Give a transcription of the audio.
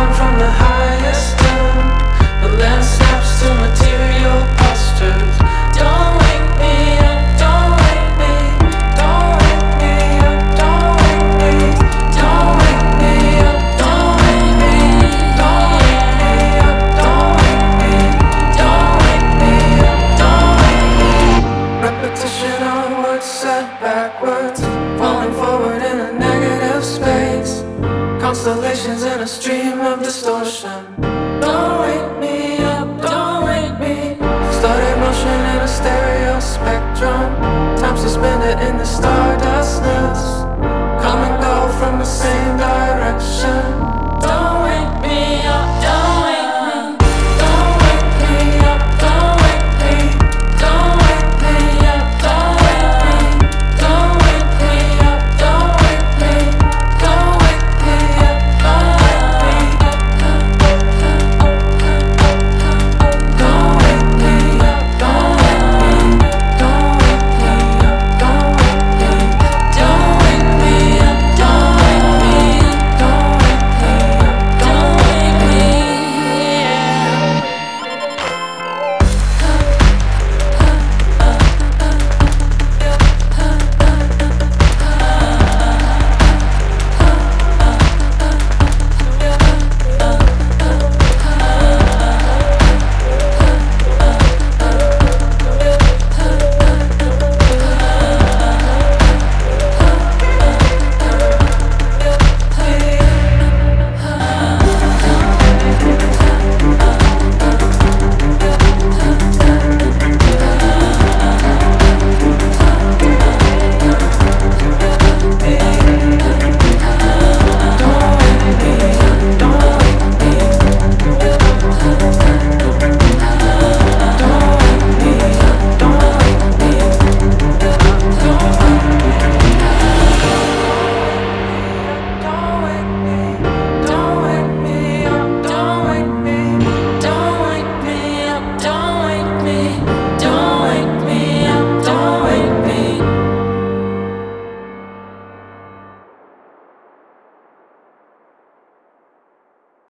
falling from the highest dune. The land snaps to material postures. Don't wake me up, don't wake me. Don't wake me up, don't wake me. Don't wake me up, don't wake me. Don't wake me up, don't wake me. Don't wake me up, don't wake me. Repetition of words said backwards, falling forward in a negative space. Constellations in a stream of distortion. Don't wake me up, don't wake me. Started motion in a stereo spectrum. Time suspended in the stars.